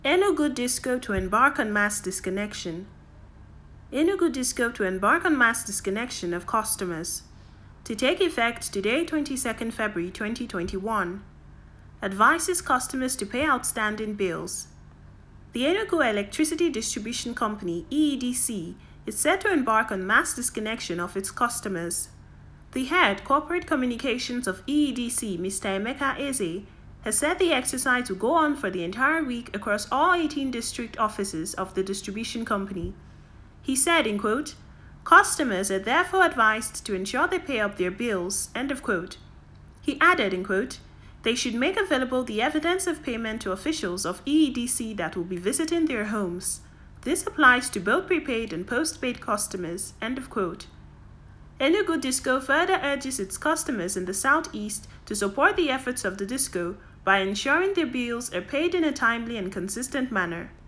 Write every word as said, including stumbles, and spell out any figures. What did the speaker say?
Enugu Disco to embark on mass disconnection. Enugu Disco to embark on mass disconnection of customers. To take effect today, twenty-second February twenty twenty-one. Advises customers to pay outstanding bills. The Enugu Electricity Distribution Company, E E D C, is set to embark on mass disconnection of its customers. The head corporate communications of E E D C, Mister Emeka Eze, has said the exercise will go on for the entire week across all eighteen district offices of the distribution company. He said, in quote, "Customers are therefore advised to ensure they pay up their bills," end of quote. He added, in quote, "They should make available the evidence of payment to officials of E E D C that will be visiting their homes. This applies to both prepaid and postpaid customers," end of quote. Enugu Disco further urges its customers in the southeast to support the efforts of the Disco by ensuring their bills are paid in a timely and consistent manner.